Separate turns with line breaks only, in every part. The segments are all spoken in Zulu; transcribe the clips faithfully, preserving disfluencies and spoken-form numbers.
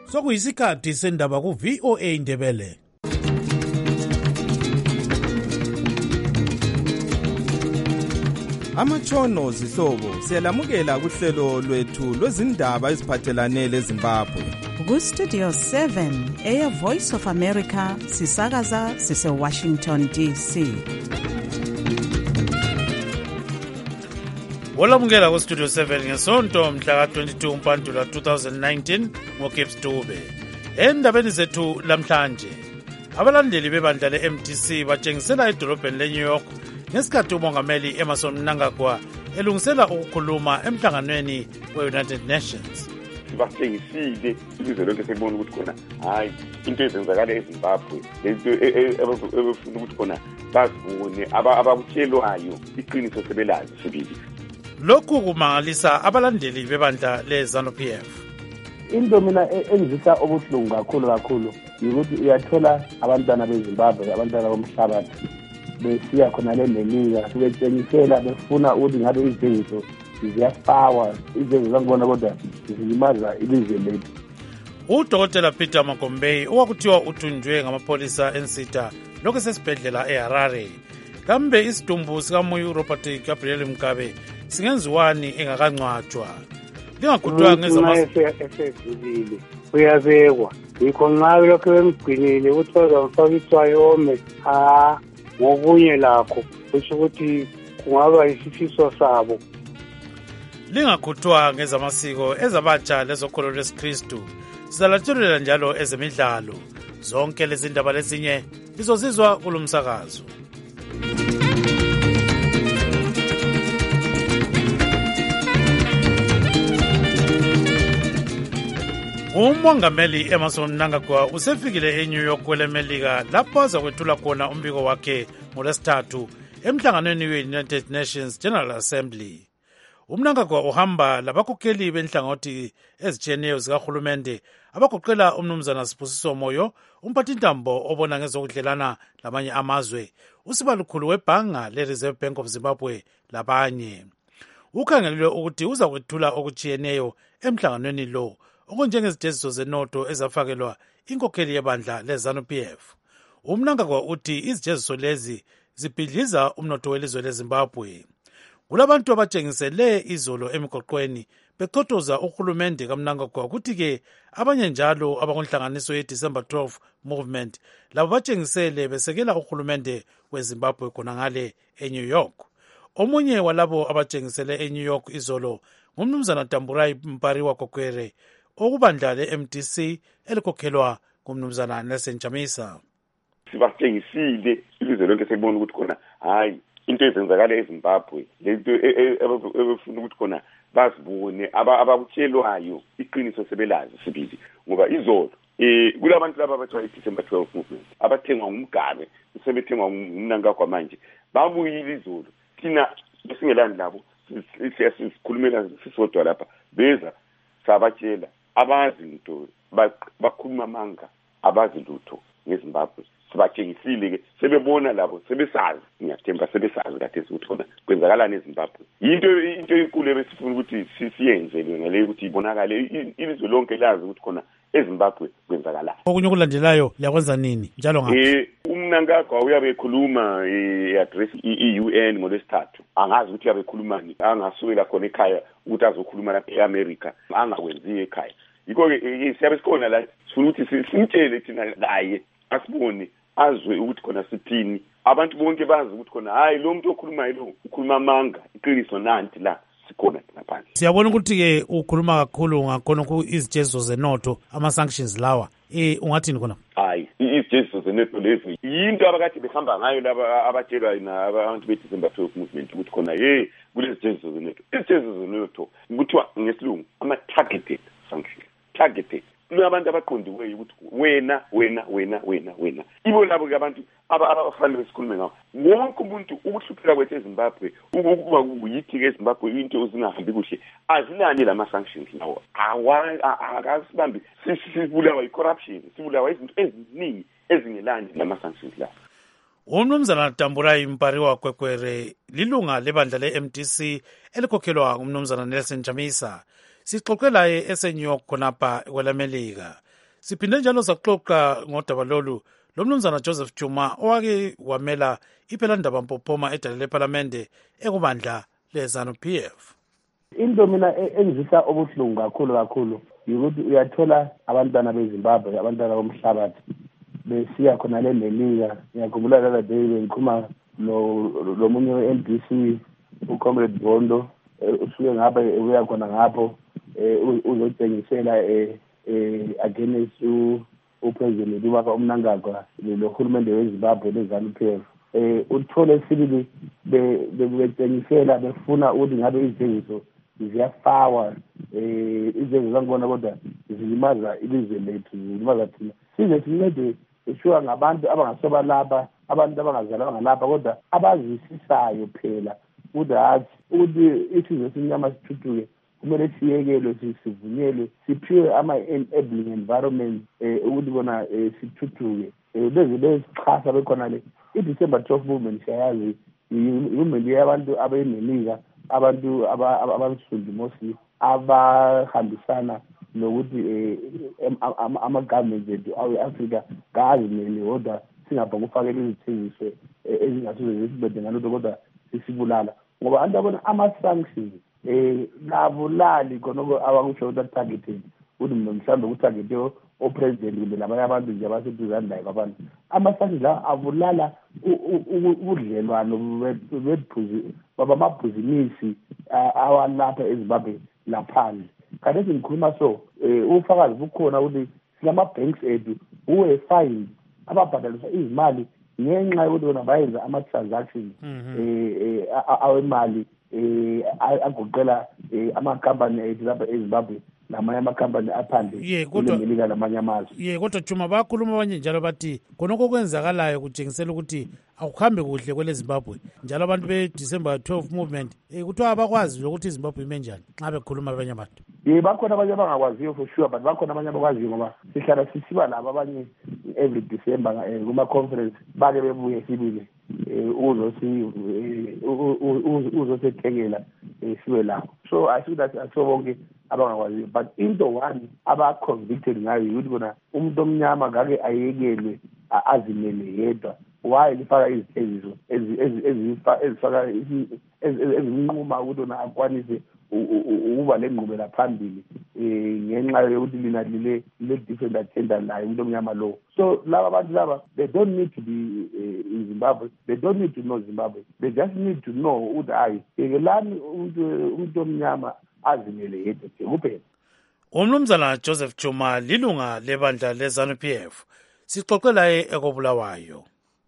Sokuyisikhathi sendaba ku V O A Indebele.
Amatshono zihlobo siyalamukela kuhlelo lwethu lwezindaba eziphathelane leZimbabwe.
Ku Studio seven eya Voice of America sisakaza sise Washington D C.
Wolamukela ku Studio seven ngesonto mhla ka twenty-two Mpantula two thousand nineteen ngoGibbs Dube. Endabeni zethu lamhlanje, abalandeli bebandla le-M D C batshengisela edolobheni le-New York ngesikhathi umongameli Emmerson Mnangagwa elungisela ukukhuluma emhlanganweni we-United Nations.
Sibatshengisile ilizwe lonke sekubona ukuthi khona hayi into ezenzakala eZimbabwe lento ebefuna ukuthi khona bazibone abakutshelwayo iqiniso sebelazi sibili.
Lokhu kumangalisa abalandeli bebandla le-ZANU P F.
Into mina engizisa obuhlungu kakhulu kakhulu ukuthi uyathola abantwana beZimbabwe, abantwana bomhlabathi besiya khona le neliga sebetshengisela befuna ukuthi ngabe izinto ziyafawa izinto zangibona kodwa zilimaza ilizwe lethu.
Udokotela Peter Magombei owakuthiwa uthunjwe ngamapholisa ensita lokho sesibhedlela eHarare. Kambe isidumbu sikaMoyo Robert Gabriel Mkabe singenziwani engakancwatshwa? Lingakuthiwa
ngezamazulu uyabekwa yikho nxa lokho bemgcinile uthola mfakiswa yome ha ngokunye lakho kusho ukuthi kungaba isifiso sabo.
Lingakuthiwa ngezamasiko ezabatsha lezokholo lwesikristu sizalatshelela njalo ezemidlalo. Zonke lezi ndaba lezinye lizozizwa kulomsakazo. Umongameli Emmerson Mnangagwa usefikile eNew York kwelemelika lapho azakwethula khona umbiko wakhe ngolwesithathu emhlanganweni we-United Nations General Assembly. UMnangagwa uhamba labakhokheli benhlangothi ezitshiyeneyo zikahulumende abagoqela umnumzana Sibusiso Moyo, umphathintambo obona ngezokudlelana lamanye amazwe, usibalukhulu webhanga le-Reserve Bank of Zimbabwe labanye. Ukhangelelwe ukuthi uzakwethula okutshiyeneyo emhlanganweni lo, okunjengezijeziso zenotho ezafakelwa inkokheli yebandla le-ZANU P F. UMnangagwa uthi izijeziso lezi zibhidliza umnotho welizwe leZimbabwe. Kulabantu abatshengisele izolo emigoqweni bechotoza uhulumende kaMnangagwa ukuthi-ke abanye njalo abakunhlanganiso ye-December twelfth movement labo batshengisele besekela uhulumende weZimbabwe khona ngale eNew York. Omunye walabo abatshengisele eNew York izolo ngumnumzana Tamburai Mpariwa Kokwere okubandla le-M D C elikhokhelwa ngumnumzana Nelson Chamisa.
Sibatshengisile ilizwe lonke sekubona ukuthi khona hayi into ezenzakala eZimbabwe lento ebefuna ukuthi khona bazibone abakutshelwayo iqiniso sebelazi sibili ngoba izolo eh kulabantu laba abathiwa i-December twelfth movement abathengwa ngumgabe sebethengwa ngumnangagwa manje babuyile izolo thina besingelani labo siyasikhulumela sisodwa lapha beza sabatshela abazi into bakhuluma amanga abazi lutho ngeZimbabwe. Sibatshengisile ke sebebona labo sebesazi ngiyathemba sebesazi kade ukuthi khona kwenzakalani eZimbabwe. Into into enkulu ebesifuna ukuthi siyenze yona le ukuthi ibonakale ilizwe lonke lazi ukuthi khona eZimbabwe kwenzakalani.
Okunye okulandelayo yakwenza nini njalo ngapha?
Eh uMnangagwa uyabe ekhuluma i-address i-U N ngolwesithathu. Angazi ukuthi uyabe ekhulumani, angasukela khona ekhaya ukuthi azokhuluma lapha eAmerica, angakwenziwe ekhaya. Yikho ke siyabe sikhona la sifuna ukuthi simtshele thina laye asibone azwe ukuthi khona sithini. Abantu bonke bazi ukuthi khona hayi lo muntu okhuluma yilo ukhuluma amanga iqiniso nanti la sikhona ngaphandle.
Siyabona ukuthi-ke ukhuluma kakhulu ngakhona izijeziso zenotho ama-sanctions lawa eh ungathini khona?
Hayi izijeziso zenotho lezi yinto abakade behamba ngayo laba abatshelwa abantu be-December twelfth movement ukuthi khona hey kulezi jeziso zenotho. Izijeziso zenotho kuthiwa ngesilungu ama-targeted sanctions. Targeted abantu abaqondiweyo ukuthi wena wena wena wena wena ibo labo ke abantu abafanele besikhulume ngawo. Wonke umuntu ukuhlupheka kwethu eZimbabwe ukuba kuyithi ke eZimbabwe into ezingahambi kuhle azinani lama sanctions lawo akasibambi sibulawa i-corruption sibulawa izinto eziningi ezingelani lama sanctions lawo.
Umnumzana Tamburai Mpariwa Kokwere lilunga lebandla le-M D C elikhokhelwa ngumnumzana Nelson Chamisa. Sixoxelaye eseNew York khonapha kwelamelika. Siphinde njalo saxoxa ngodaba lolu lomnumzana Joseph Chuma owake wamela iphelandaba Mpophoma edale leParlamente ekubandla leZANU-P F.
Into mina engizisa obuhlungu kakhulu kakhulu ukuthi uyathola abantwana beZimbabwe, abantwana bomhlabathi besiya khona le Melika. Ngiyakhumbula la day bengikhuluma lo munye we-N B C uComrade Bondo usuke ngapha uya khona ngapho uzotshengisela against upresident uBaba uMnangagwa lohulumende weZimbabwe leZANU-P F. Uthole sibili betshengisela befuna ukuthi ngabe izenzo ziyafakwa izenzo zangibona kodwa zilimaza ilizwe lethu, zilimaza thina. Size sincede eshuwa ngabantu abangasoba lapha, abantu abangazalwa ngalapha kodwa abazisisayo phela ukuthi hathi ukuthi isizwe simnyama sithuthuke kumele siyekelwe, sivunyelwe, siphiwe ama-enabling environment ukuthi bona sithuthuke. Beze besichasa bekhona le i-December twelve movement siyayazi i-movement yabantu abemelika, abantu abansundu mostly abahambisana nokuthi ama-government ethu awe-Afrika kazimele kodwa singapha kufakela izithengiso ezingasuze zisibede ngalokho kodwa sisibulala ngoba abantu abona ama-sanctions um kabulali khonoko abakusho ukuthi atargeted ukuthi mhlawumbe kutargete opresident kumbe labanye abantu nje abaseduzane layo kwabantu. Ama-sanctions lawa abulala ubudlelwano babamabhizinisi awalapha eZimbabwe laphandle. Kanti ngikhuluma so ufakazi bukhona ukuthi silama-banks ethu uwe-fine ababhadaliswa izimali ngenxa yokuthi bona bayenza ama-transactions awemali agoqela amakhampani ethu lapha eZimbabwe namanye amakhampani aphandle kulemelika namanye amazwe.
Ye kodwa Chuma bakhuluma abanye njalo bathi khonokho kwenzakalayo kutshengisela ukuthi akuhambe kuhle kwele Zimbabwe njalo abantu be-December twelve movement kuthiwa abakwazi ukuthi iZimbabwe ime njani nxa bekhuluma abanye abantu.
Ye bakhona abanye abangakwaziyo for sure but bakhona abanye abakwaziyo ngoba sihlala sisiba labo abanye every December kuma-conference bake bebuye sibili uzosethekela sibe lapho. So I think that aso bonke abangakwaziyo but into one aba-convicted ngayo yukuthi bona umuntu omnyama ngake ayekelwe azimele yedwa. Why lifaka izithengiso ezifaka ezinquma ukuthi ona akwanise ukuba lengqubela phambili ngenxa yokuthi lina lile different agenda layo umuntu omnyama lo. So laba abantu laba they don't need to be uh, in Zimbabwe, they don't need to know Zimbabwe, they just need to know ukuthi hayi yekelani umuntu omnyama azimele yedwa kuphela.
Umnumzana Joseph Chuma lilunga lebandla leZANU-P F sixoxe laye ekobulawayo.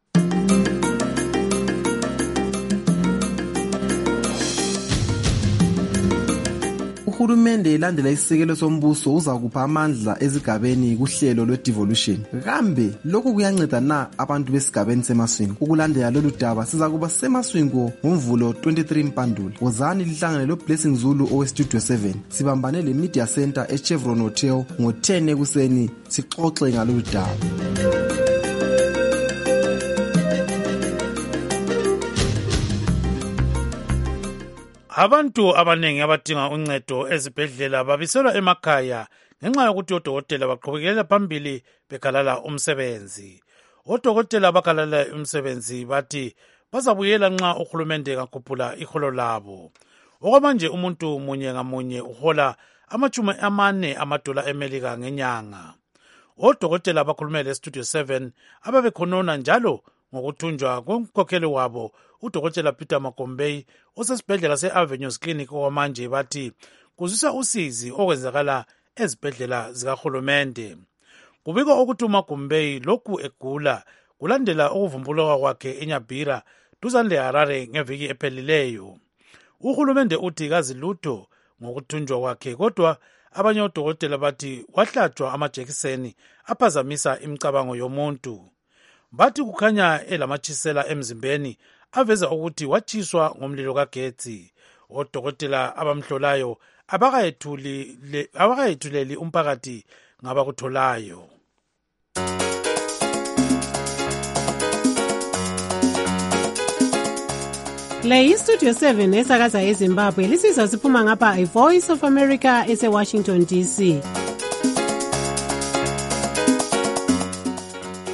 Uhulumende elandela isisekelo sombuso uzakupha amandla ezigabeni kuhlelo lwe-devolution. Kambe lokhu kuyanceda na abantu besigabeni semaswingo? Ukulandela lolu daba sizakuba semaswingo ngomvulo twenty-three Mpandula. Wozani lihlangane lo-Blessing Zulu owe-Studio seven. Sibambane le-Media Center e-Chevron Hotel ngo-ten ekuseni sixoxe ngalolu daba.
Abantu abanengi abadinga uncedo ezibhedlela babiselwa emakhaya ngenxa yokuthi odokotela baqhubekela phambili bekhalala umsebenzi. Odokotela bakhalala umsebenzi bathi bazabuyela nxa uhulumende kakhuphula iholo labo. Okwamanje umuntu munye ngamunye uhola amachumi amane amadola emelika ngenyanga. Odokotela bakhulumele eStudio seven ababekhonona njalo ngokuthunjwa komkhokheli wabo udokotela Peter Magombey osesibhedlela se-Avenues Clinic okwamanje bathi kuzwisa usizi okwenzakala ezibhedlela zikahulumende. Kubikwa ukuthi uMagombey lokhu egula kulandela ukuvumbuluka kwakhe eNyabhira duzane leHarare ngeviki ephelileyo. Uhulumende uthi kazi lutho ngokuthunjwa kwakhe kodwa abanye odokotela bathi wahlatshwa amajekiseni aphazamisa imicabango yomuntu. Bathi kukhanya elamatshisela emzimbeni aveza ukuthi watshiswa ngomlilo kagetsi. Odokotela abamhlolayo abakayethulile abakayethuleli umphakathi ngabakutholayo.
Le iStudio seven esakaza eZimbabwe lisizwa siphuma ngapha iVoice of America ese Washington D C.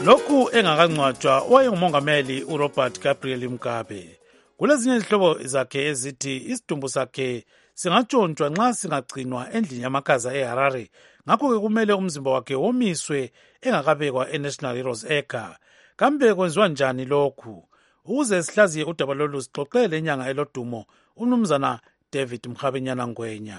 lokhu engakancwatshwa wayengumongameli uRobert Gabriel Mugabe. Kulezinye izihlobo zakhe ezithi isidumbu sakhe singatshontshwa nxa singagcinwa endlini yamakaza eHarare, ngakho-ke kumele umzimba wakhe womiswe engakabekwa eNational Heroes Acre. Kambe kwenziwa njani lokhu? Ukuze sihlaziye udaba lolu sixoxele inyanga elodumo uMnumzana David Mkhabenyana Ngwenya.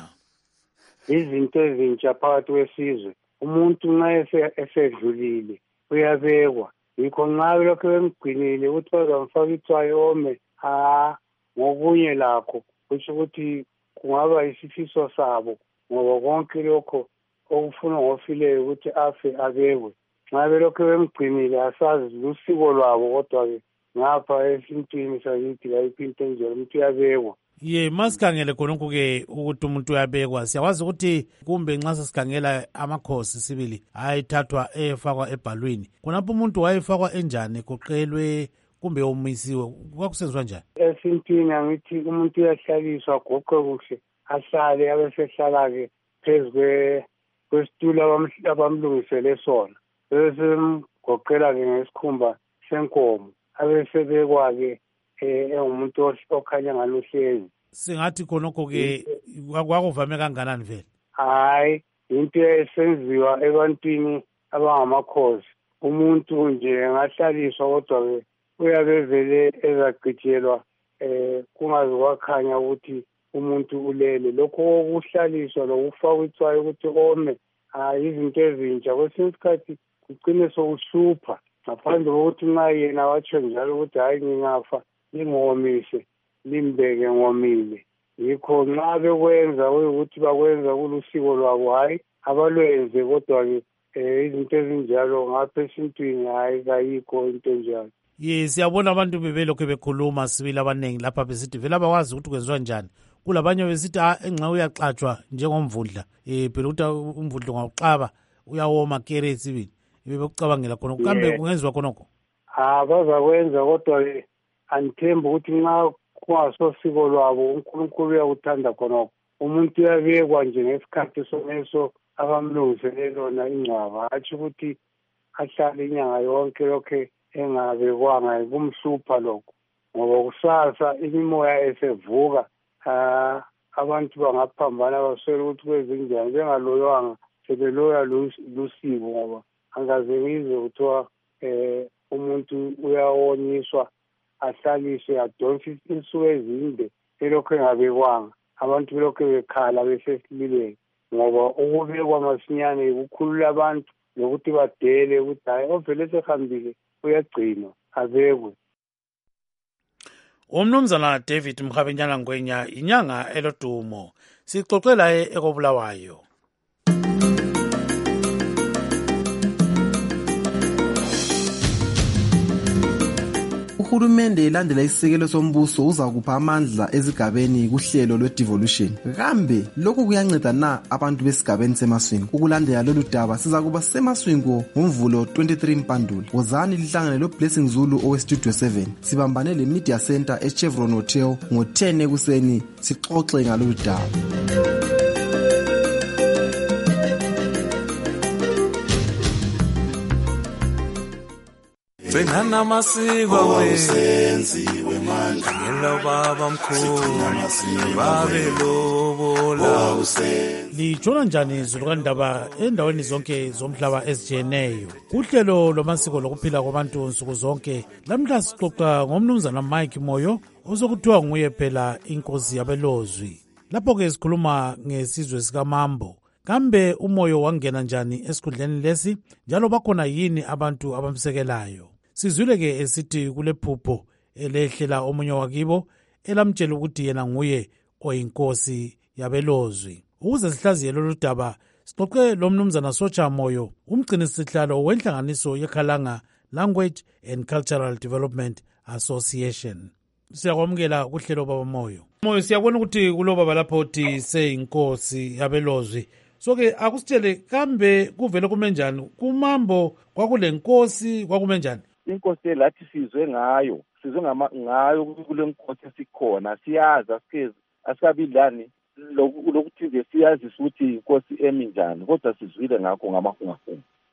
Izinto ezintsha phakathi kwesizwe, umuntu nxa esedlulile uyabekwa, yikho nxa lokho bemgcinile ukuthi bazamfaka itswayo ome ha ngokunye lakho kusho ukuthi kungaba isifiso sabo, ngoba konke lokho okufuna ngofileyo ukuthi afe abekwe. Nxa belokho bemgcinile asazi lusiko lwabo, kodwa-ke ngapha esintwini sakithi kayikho into enjalo, umuntu uyabekwa.
Ye, masikhangele khonokho-ke ukuthi umuntu uyabekwa, siyakwazi ukuthi kumbe nxa sesikhangela amakhosi sibili ayithathwa efakwa ebhalwini, khonapho umuntu wayefakwa enjani, kuqelwe kumbe omisiwe, kwakusenziwa njani?
Esintwini angithi umuntu uyahlaliswa agoqwe kuhle, ahlale abesehlala-ke phezu kwesitulo abamlungisele sona, besemgoqela-ke ngesikhumba senkomo, abesebekwa-ke engumuntu okhanya ngaluhlezi.
Singathi khonokho-ke kwakuvame kanganani vele?
Hayi, into esenziwa ebantwini abangamakhosi. Umuntu nje ngahlaliswa, kodwa-ke uyabe vele ezagcitshelwa um kungaze kwakhanya ukuthi umuntu ulele. Lokho kokuhlaliswa lokufakwa itswayo ukuthi ome, hayi izinto ezintsha. Kwesinye isikhathi kugcine sokuhlupha, ngaphandle kokuthi nxa yena watsho njalo ukuthi hayi ngingafa lingomise limbeke ngomile. Yikho nxa bekwenza ukuthi bakwenza kulusiko lwabo, hayi abalwenze, kodwa-ke um izinto ezinjalo ngapha esintwini hayi kayikho into enjalo.
Ye, siyabona abantu bebelokhu bekhuluma sibili abanengi lapha besithi vele abawazi ukuthi kwenziwa njani. Kulabanye besithi engxa uyaxatshwa njengomvundla, um phela ukuthi umvundla ungawuxaba uyawoma kere sibili, bebekucabangela khonokho. Kambe kungenziwa khonokho?
Ha, bazakwenza, kodwa-ke angithembi ukuthi nxa kungasosiko lwabo uNkulunkulu uyakuthanda khonokho. Umuntu uyabekwa nje ngesikhathi soneso abamlungisele lona ingcwaba, hatshi ukuthi ahlale inyanga yonke lokhe engabekwanga, kumhlupha lokho. Ngoba kusasa imimoya esevuka, ah abantu bangaphambana baswele ukuthi kwezinjani, bengaloyanga sebeloya lusiko, ngoba angaze ngizwe kuthiwa um umuntu uyawonyiswa ahlaliswe adonse insuku ezinde belokhu engabekwanga, abantu belokhu bekhala besesililweni. Ngoba ukubekwa masinyane kukhulula abantu nokuthi badele ukuthi hayi ovele sehambile uyagcinwa abekwe.
Umnumzana David Mkhabenyana Ngwenya, inyanga elodumo, sixoxela ekobulawayo.
Uhulumende elandela isisekelo sombuso uza kupha amandla ezigabeni kuhlelo lwe-devolution. Kambe lokhu kuyanceda na abantu besigabeni semaswini? Ukulandela lolu daba siza kuba semaswingo ngomvulo twenty-three Mpandula. Wozani lihlangane lo-Blessing Zulu owe-Studio seven. Sibambane le-Media Center e-Chevron Hotel ngo-ten ekuseni sixoxe ngalolu daba.
Sengana masiko wenziwe manje ngelo baba mkhulu babe lobola.
Litshona njani izulu kandaba endaweni zonke zomhlaba ezijeneyo kuhlelo lwamasiko lokuphila kwabantu nsuku zonke? Lamhla sixoxa ngomnumzana Mike Moyo osokuthiwa nguye phela inkosi yabelozwi. Lapho-ke sikhuluma ngesizwe sikaMambo. Kambe uMoyo wangena njani esikhundleni lesi, njalo bakhona yini abantu abamsekelayo? Sizwile-ke esithi kule phupho elehlela omunye wakibo elamtshela ukuthi yena nguye oyinkosi yabelozwi. Ukuze sihlaziye lolu daba sixoxe lo mnumzana Sotsha Moyo, umgcinisihlalo wenhlanganiso yeKhalanga Language and Cultural Development Association. Siyakwamukela kuhlelo baba Moyo. Moyo, siyabona ukuthi kulo baba lapho uthi seyinkosi yabelozwi. So-ke akusitshele kambe kuvele kumenjani kuMambo, kwakule nkosi kwakumenjani?
Inkosi lathi sizwe ngayo, sizwe ngayo kule nkosi esikhona, siyazi asikezi asikabilani lokuthi nje siyazi ukuthi inkosi eminjani, kodwa sizwile ngakho ngamahungahunga.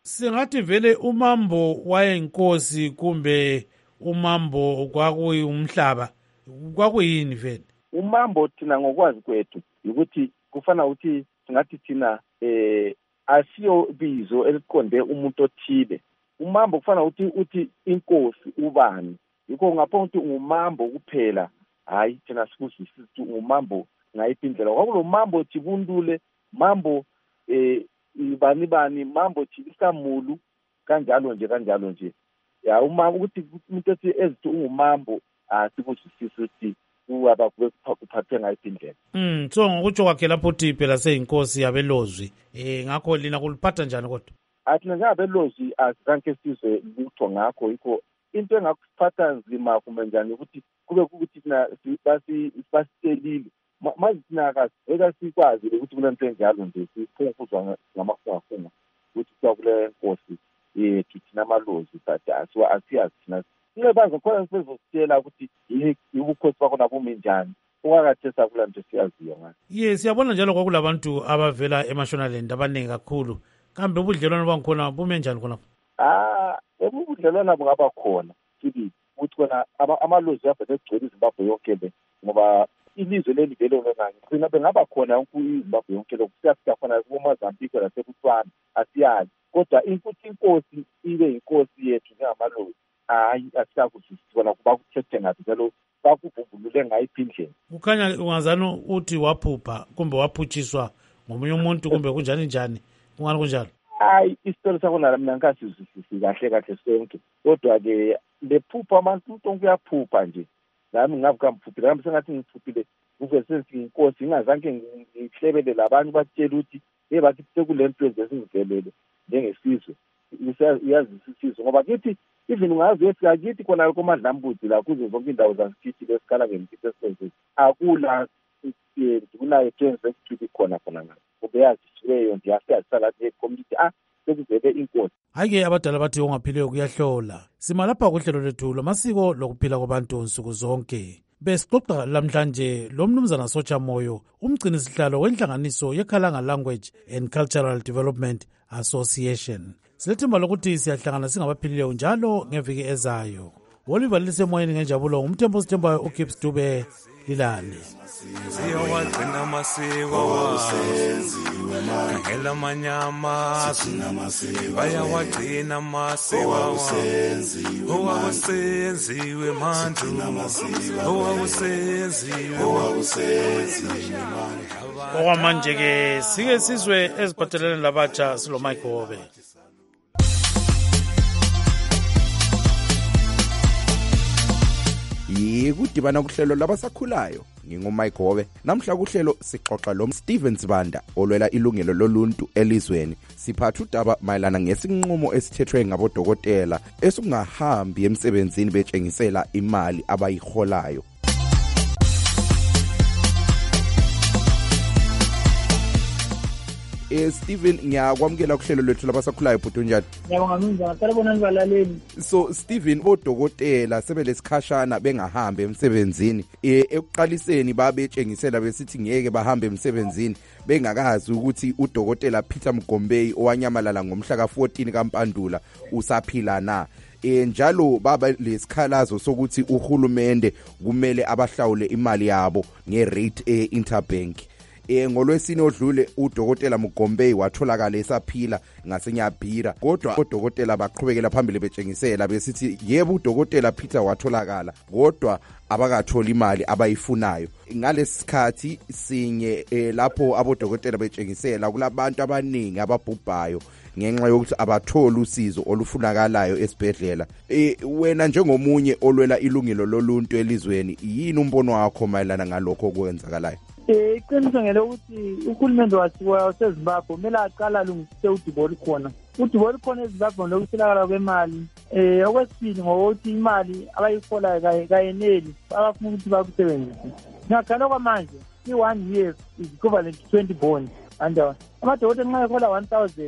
Singathi vele umambo wayinkosi kumbe umambo kwakuyumhlaba kwakuyini vele?
Umambo thina ngokwazi kwethu ukuthi kufana ukuthi singathi thina eh asiyo bizo eliqonde umuntu othile. Umambo kufana ukuthi uthi inkosi ubani. Yikho ngapho ukuthi ngumambo kuphela. Hayi thina sikuzisithi umambo ngayiphi indlela. Kwakulo mambo Tibundule, mambo eh ibani bani, mambo Chisamulu kanjalo nje kanjalo nje. Ya uma ukuthi umuntu ethi ezithi ungumambo asikuzisithi ukuthi uaba kuphathe ngayiphi indlela.
Mm so ngokutsho kwakhe lapho uthi phela seyinkosi yabelozwi. Eh ngakho lina kuliphatha njani kodwa?
Athina njengabelozwi azanke sizwe lutho ngakho yikho into engakuphatha nzima kumbe njani ukuthi kube ukuthi thina basi basitelile manje thina akasiveka sikwazi ukuthi kulento enjalo nje siphunguzwa ngamafunga ukuthi kwakule nkosi yethu thina amalozi but asiwa asiyazi thina sinebanza khona sizositshela ukuthi yibukhosi bakho nabumi njani ungakathesa kula nto siyaziyo ngayo.
Yes siyabona njalo kwakulabantu abavela eMashonaland abaningi kakhulu kambe ubudlelwano bangikhona bume njani khona?
Ah ubudlelwano bungaba khona sibi ukuthi kona amalozi avele egcwele iZimbabwe yonke le ngoba ilizwe leli vele ngani sina bengaba khona iZimbabwe yonke lo kusiyafika khona kuMozambique laseBotswana asiyazi kodwa ukuthi inkosi ibe inkosi yethu njengamalozi hayi asiyakuzisibona kuba kuthethe ngathi njalo bakuvumbulule ngayiphi indlela.
Kukhanya ungazana uthi waphupha kumbe waphutshiswa ngomunye umuntu kumbe kunjani njani kungani kunjalo?
Hayi isitori sakona mina ngasizwisisi kahle kahle sonke kodwa ke lephupha abantu umuntu uyaphupha nje nami ngavuka mphupile nami sengathi ngiphuphile kuve sensi inkosi ingazange ngihlebele labantu batshela ukuthi hey bathi sekulento ezesingivelele njengesizwe uyazi isizwe ngoba kithi even ungazi efika kithi khona komadlambuzi la kuze zonke indawo zakithi lesikhala ngempilo esizwe akula kunayo trends ekuthiwa khona khona ngayo kubeyazi siweyo nje asiyasala nje community ah sekuvele inkosi.
Hake abadala bathi ongaphiliyo kuyahlola. Sima lapha kuhlelo lethu lamasiko lokuphila kwabantu nsuku zonke. Besixoxa lamhlanje lo mnumzana Sotsha Moyo, umgcini sihlalo wenhlanganiso yeKhalanga Language and Cultural Development Association. Silethemba lokuthi siyahlangana singabaphilileyo njalo ngeviki ezayo. Oliver lisemoyeni ngenjabulo umthembo sithembayo uKips Dube lilale.
Siyawagcina amasiko wasenziwe manje ngela manyama bayawagcina amasiko wasenziwe wasenziwe manje wasenziwe
okwamanje ke sike sizwe eziphathelene labatsha silo Mike Hobe.
Yikudibana kuhlelo labasakhulayo ngingumike Hobe. Namhla kuhlelo sixoxa lo Steven Sibanda olwela ilungelo loluntu elizweni. Siphatha udaba mayelana ngesinqumo esithethwe ngabodokotela esungahambi emsebenzini betshengisela imali abayiholayo. Eh Steven ngiyakwamukela kuhlelo lethu labasakhulayo bhuti njani?
Ngiyabonga minjani salibona nibalaleli.
So Steven bodokotela sebelesikhashana bengahambe emsebenzini eh ekuqaliseni babetshengisela besithi ngeke bahambe emsebenzini bengakazi ukuthi udokotela Peter Mgombei owanyamalala ngomhla ka fourteen kaMpandula usaphila na. Eh njalo baba lesikhalazo sokuthi uhulumende kumele abahlawule imali yabo ngerate e interbank. Eh ngolwesine odlule udokotela Mgombei watholakala esaphila ngaseNyabhira kodwa odokotela baqhubekela phambili betshengisela besithi yebo udokotela Peter watholakala kodwa abakatholi imali abayifunayo. Ngalesikhathi sinye eh, lapho abodokotela betshengisela kulabantu abaningi ababhubhayo ngenxa yokuthi abatholi usizo olufunakalayo esibhedlela. Eh wena njengomunye olwela ilungelo loluntu elizweni yini umbono wakho mayelana ngalokho okwenzakalayo?
Eh iqiniso ngelo ukuthi uhulumende waseZimbabwe kumele aqala alungisise udibo olukhona. Udibo olukhona eZimbabwe lokuswelakala kwemali. Eh okwesibili ngokuthi imali abayiholayo kayeneli abafuna ukuthi bakusebenzise. Ngakhala kwamanje i one year is equivalent to twenty bonds. And amadokotela nxa ehola one thousand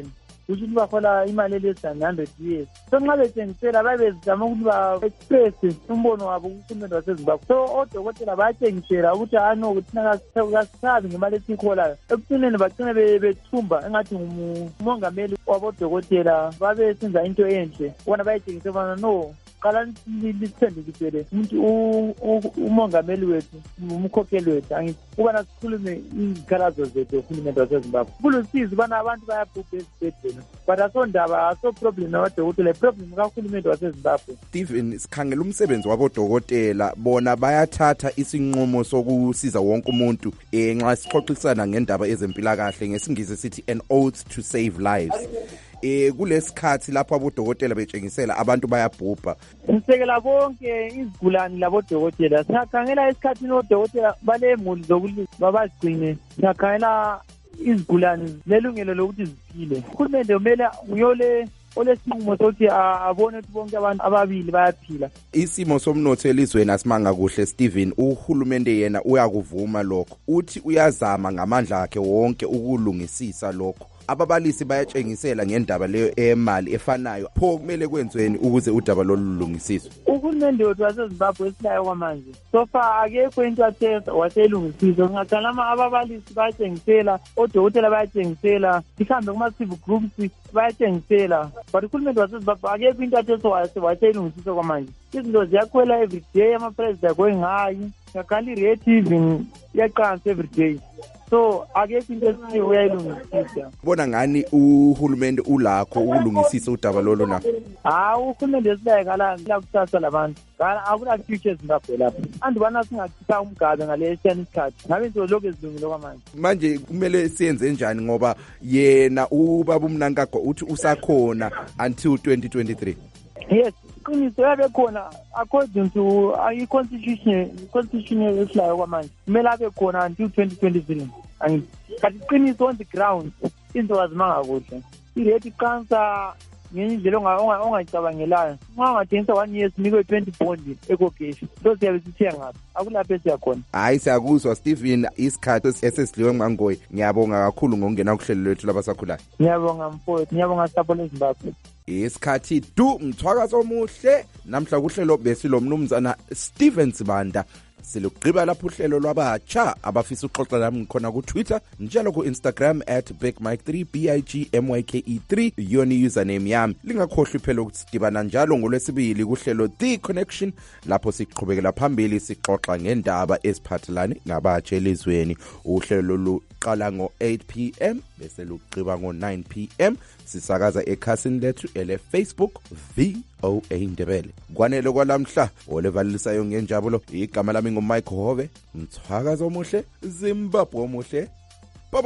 kusho ukuthi bahola imali eless than hundred years. So nxa betshengisela babe bezama ukuthi ba-express umbono wabo kuhulumende waseZimbabwe. So odokotela bayatshengisela ukuthi hayi no thina kasisabi ngemali esiyiholayo. Ekugcineni bagcine bethumba engathi ngumongameli wabodokotela babe senza into enhle bona bayatshengisa bona no qala lisithendekisele umuntu umongameli wethu umkhokheli wethu angithi ubana sikhulume izikhalazo zethu uhulumende waseZimbabwe. Kulusizi ubana abantu bayabhubha ezibhedlela but asondaba aso problem namadokotela iproblem kahulumende waseZimbabwe.
Stephen, sikhangela umsebenzi wabodokotela bona bayathatha isinqumo sokusiza wonke umuntu eh nxa sixoxisana ngendaba ezempilakahle ngesingisi sithi an oath to save lives. Eh kulesikhathi lapho abodokotela betshengisela abantu bayabhubha.
Ngisekela bonke izigulani labodokotela. Siyakhangela esikhathini odokotela balemuli zokulisa babagcine. Siyakhangela izigulani lelungelo lokuthi ziphile. Uhulumende kumele uyole olesinqumo sokuthi abone ukuthi bonke abantu ababili bayaphila.
Isimo somnotho elizweni asimanga kuhle Stephen, uhulumende yena uyakuvuma lokho. Uthi uyazama ngamandla akhe wonke ukulungisisa lokho. Ababalisi bayatshengisela ngendaba leyo emali efanayo. Pho kumele kwenzweni ukuze udaba lolulungisiswe?
Uhulumende wethu waseZimbabwe esilayo kwamanje so far akekho into athetha waselungisiswa. Ngicalama ababalisi bayatshengisela, odokotela bayatshengisela, sihambe kuma-civic groups bayatshengisela, but uhulumende waseZimbabwe akekho into athetha waselungisiswa kwamanje. Izinto ziyakhwela every day, ama-prices are going high, ngakhala i-rate even iyaqansa every day. So akekho into esiyo uyayilungisisa.
Bona ngani uhulumende ulakho ukulungisisa udaba lolo na?
Ah uhulumende esilayo kala la kusasa labantu. Kana akuna future eZimbabwe lapha. Andibana singakhipha umgabe ngale isikhathi. Ngabe into lokho ezilungile kwamanje.
Manje kumele siyenze njani ngoba yena ubaba uMnangagwa uthi usakhona until twenty twenty-three?
Yes, qiniso yabe khona according to i constitution constitution esilayo kwamanje. Kumele abe khona until twenty twenty-three. And but qiniso on the ground into azimanga kuhle. I-rate iqansa ngendlela ongayicabangelayo. Uma ungathengisa one year sinikwe twenty bond ekogation. So siyabe sithe ngapha. Akulapho esiyakhona.
Hayi siyakuzwa Stephen, isikhathi esesidliwe nguMangoyi. Ngiyabonga kakhulu ngokungena kuhlelo lwethu labasakhulayo.
Ngiyabonga mfowethu, ngiyabonga Sipho leZimbabwe.
Isikhathi du mthwakazo omuhle namhla kuhlelo besilomnumzana Stephen Sibanda. Silugqiba lapho uhlelo lwabatsha abafisa uxoxa nami khona ku Twitter njalo ku Instagram at big mike three b i g m y k e three yoni username yami. Lingakhohlwi phela ukuthi sidibana njalo ngolwesibili kuhlelo The Connection lapho siqhubekela phambili sixoxa ngendaba eziphathelane ngabatsha elizweni. Uhlelo luqala ngo eight p m bese luqhiba ngo nine p m sisakaza ekhasini lethu ele Facebook V O A Ndebele. Kwanele kwalamhla olevalisayo ngenjabulo igama lami nguMike Hove. Mthwakazo omuhle, Zimbabwe omuhle. Bye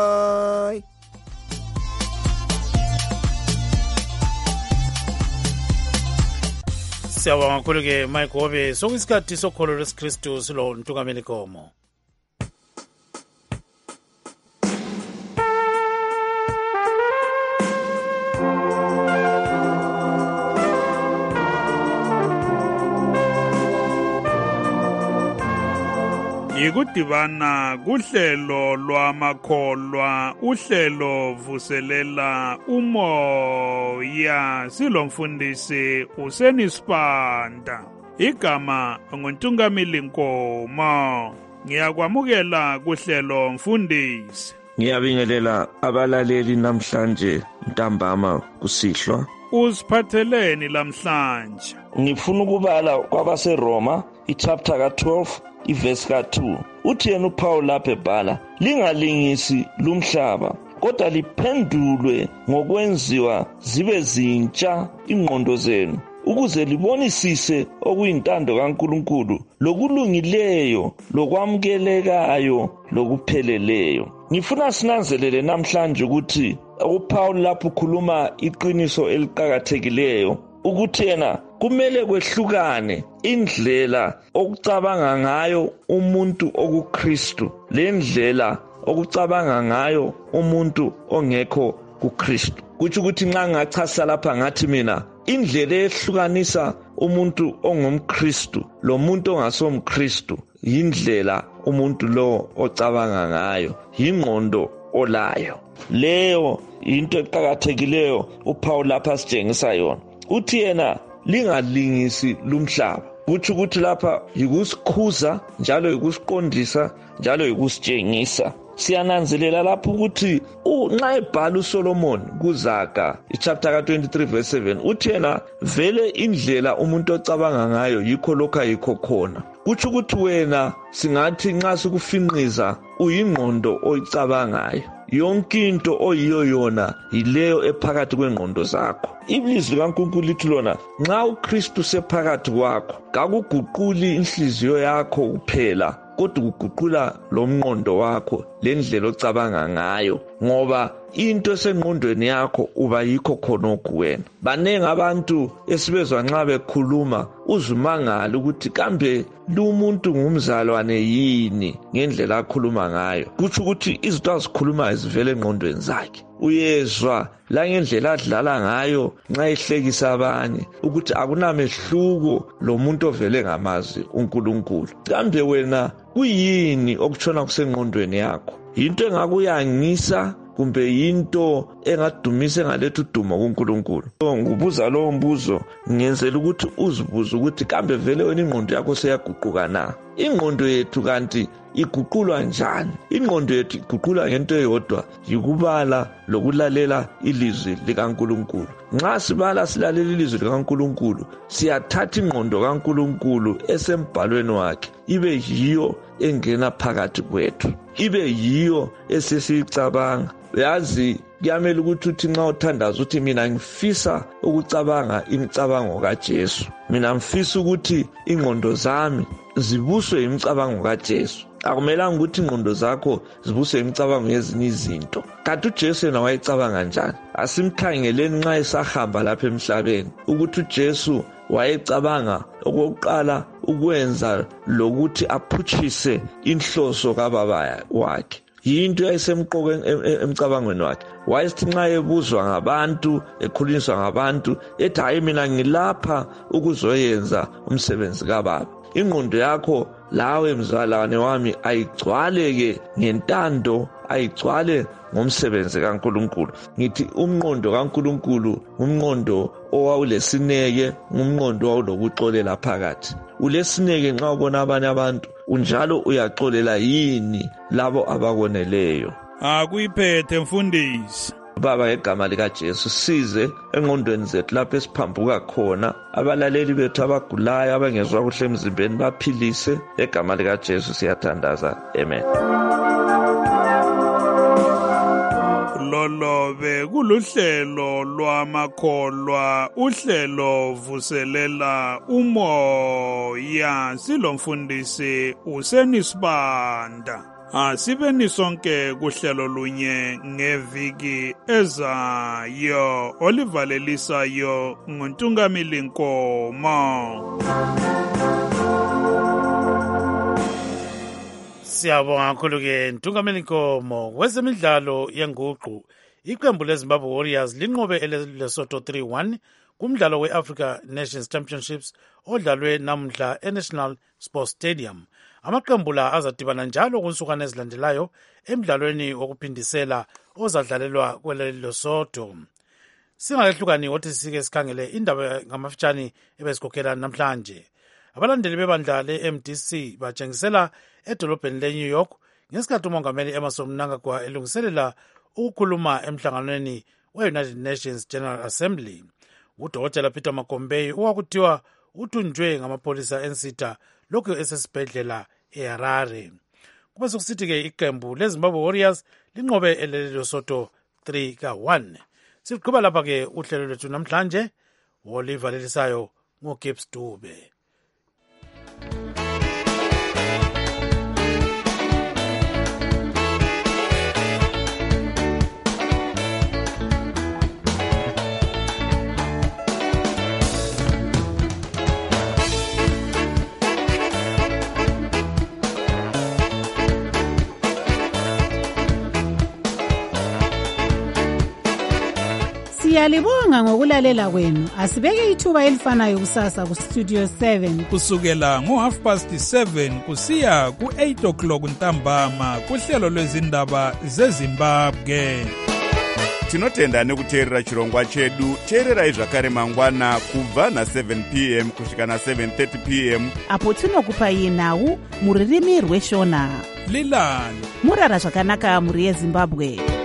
bye.
Siyabonga kakhulu ke Mike Hove. Sokuyisikhathi sokholo lwesikristu silo Ntungameli Komo.
Ikudibana kuhlelo lwamakholwa, uhlelo vuselela umoya, silomfundisi uSenisipanda. Igama nguNtungameli Nkomo. Ngiyakwamukela kuhlelo mfundisi.
Ngiyabingelela abalaleli namhlanje ntambama kusihlwa.
Usiphatheleni lamhlanje?
Ngifuna ukubala kwabase Roma ichapter ka twelve iverse ka two. Uthi yena uPaul lapha ebhala, lingalingisi lumhlaba kodwa liphendulwe ngokwenziwa zibe zintsha ingqondo zenu ukuze libonisise okuyintando kaNkulunkulu lokulungileyo lokwamukelekayo lokupheleleyo. Ngifuna sinanzelele namhlanje ukuthi uPaul lapho ukhuluma iqiniso eliqhakathekileyo ukuthi yena kumele kwehlukane indlela okucabanga ngayo umuntu okuKristu lendlela okucabanga ngayo umuntu ongekho kuKristu. Kuthi ukuthi nxa ngachasa lapha ngathi mina indlela ehlukanisa umuntu ongumKristu lo muntu ongasomKristu yindlela umuntu lo ocabanga ngayo, ingqondo olayo. leyo into eqhakathekileyo uPaul lapha sitshengisa yona. Uthi yena lingalingisi lumhlaba. Kuthi ukuthi lapha yikusikhuza njalo yikusiqondisa njalo yikusitshengisa. Siyananzelela lapho ukuthi nxa ebhala uSolomon kuZaga ichapter ka twenty-three verse seven uthi yena vele indlela umuntu ocabanga ngayo yikho lokho ayikho khona. Kuthi ukuthi wena singathi nxa sikufinqiza uyingqondo oyicabangayo. Yonke into oyiyo yona yileyo ephakathi kwengqondo zakho. Ilizwi likaNkulunkulu lithi lona nxa uKristu sephakathi kwakho kakuguquli inhliziyo yakho kuphela kodwa kuguqula lomqondo wakho lendlela ocabanga ngayo, ngoba into esengqondweni yakho uba yikho khonokho wena. Banenge abantu esibezwa nxa bekhuluma uzumangala ukuthi kambe lumuntu ngumzalwane yini ngendlela akhuluma ngayo. Kuthi ukuthi izinto azikhuluma zivele engqondweni zakhe. Uyezwa la ngendlela adlala ngayo nxa ehlekisa abanye ukuthi akunamehluko lo muntu ovele ngamazi uNkulunkulu. Kambe wena kuyini okutshona kusengqondweni yakho? Into engakuyangisa kumbe yinto engadumisa ngalethu dumo kuNkulunkulu? Ngubuza lowo mbuzo ngiyenzela ukuthi uzibuze ukuthi kambe vele wena ingqondo yakho seyaguquka na? Ingqondo yethu kanti iguqulwa njani? Ingqondo yethu iguqulwa ngento eyodwa, yikubala lokulalela ilizwi likaNkulunkulu. Nxa sibala silalela ilizwi likaNkulunkulu siyathatha ingqondo kaNkulunkulu esembhalweni wakhe ibe yiyo engena phakathi kwethu, ibe yiyo esesicabanga. Yazi kuyamela ukuthi uthi nxa uthandaza uthi mina ngifisa ukucabanga imicabango kaJesu, mina ngifisa ukuthi ingqondo zami zibuswe imicabango kaJesu. Akumelanga ukuthi ingqondo zakho zibuswe imicabango yezinye izinto. Kanti uJesu yena wayecabanga njani? Asimkhangeleni nxa esahamba lapha emhlabeni ukuthi uJesu wayecabanga okokuqala ukwenza lokuthi aphutshise inhloso kaBaba wakhe. Yinto yayisemqoka emcabangweni wakhe. Wayesithi nxa ebuzwa ngabantu, ekhulunyiswa ngabantu, ethi hayi mina ngilapha ukuzoyenza umsebenzi kaBaba. Ingqondo yakho lawe mzalwane wami ayigcwaleke ngentando, ayigcwale ngomsebenzi kaNkulunkulu. Ngithi umqondo kaNkulunkulu umqondo owawulesineke, umqondo owawulokuxolela phakathi. Ulesineke nxa ubona abanye abantu unjalo uyaxolela yini labo abakoneleyo?
Akuyiphethe mfundisi.
Baba ngegama likaJesu size engqondweni zethu lapho esiphambuka khona, abalaleli bethu abagulayo abangezwa kuhle emzimbeni baphilise. Egama likaJesu siyathandaza, amen.
Lolobe kuluhlelo lwamakholwa, uhlelo vuselela umoya. Silomfundisi uSenisibanda. Asibeni sonke kuhlelo lunye ngeviki ezayo olivalelisayo nguNtungamili Nkomo.
Siyabonga kakhulu ke Ntungamili Nkomo. Kwezemidlalo yenguqu iqembu leZimbabwe Warriors linqobe eLesotho three one kumdlalo we-Africa Nations Championships odlalwe namhla eNational Sports Stadium. Amaqembu la azadibana njalo kunsukwana ezilandelayo emdlalweni wokuphindisela ozadlalelwa kweleLesotho. Singakehlukani wothi sike sikhangele indaba ngamafitshane ebesikhokhela namhlanje. Abalandeli bebandla le-M D C batshengisela edolobheni le-New York ngesikhathi umongameli Emmerson Mnangagwa elungiselela ukukhuluma emhlanganweni we-United Nations General Assembly. Udokotela Peter Magombey owakuthiwa uthunjwe ngamapholisa ensitha lokhu esesibhedlela eHarare. Kube sokusithi-ke iqembu leZimbabwe Warriors linqobe eLesotho three one. Siqhuba lapha-ke uhlelo lwethu namhlanje olivalelisayo ngoGibbs Dube.
Siyalibonga ngokulalela kwenu. Asibeke ithuba elifanayo kusasa ku Studio seven
kusukela ngo half past seven kusiya ku eight o'clock ntambama kuhlelo lwezindaba zeZimbabwe.
tinotenda nekuteerera chirongwa chedu. Teererai zvakare mangwana kubva na-seven p m kusvika na-seven thirty p m
apo tinokupai nhau muririmi rweshona.
Lilani
murara zvakanaka muri yeZimbabwe.